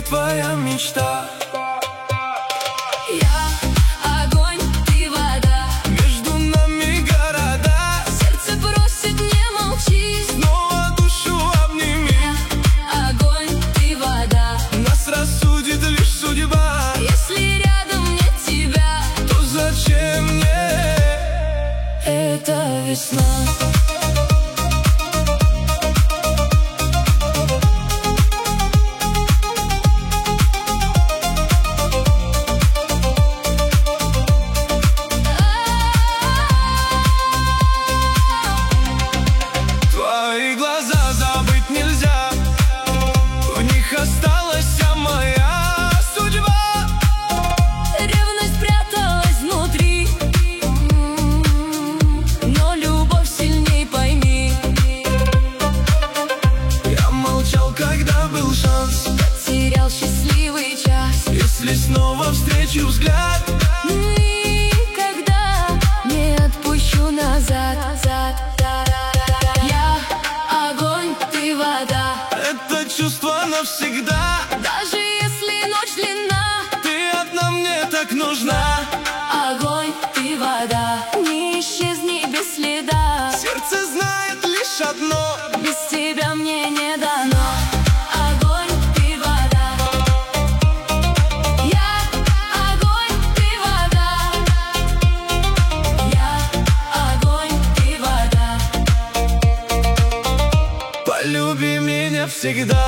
будет твоя мечта. Я огонь, ты вода, Между нами города. сердце просит, не молчи. Снова душу обними. Я огонь, ты вода, Нас рассудит лишь судьба. если рядом нет тебя, То зачем мне это весна. Твои глаза забыть нельзя, в них осталась вся моя судьба. Ревность пряталась внутри, но любовь сильней, пойми. Я молчал, когда был шанс. Потерял счастливый час, Если снова встречу взгляд, никогда не отпущу назад. Я огонь, ты вода, это чувство навсегда. даже если ночь длинна. Ты одна мне так нужна. Огонь, ты вода, не исчезни без следа. Сердце знает лишь одно: Без тебя мне не дано. Огонь, ты вода. Я огонь, ты вода. Я огонь, ты вода. полюби меня всегда.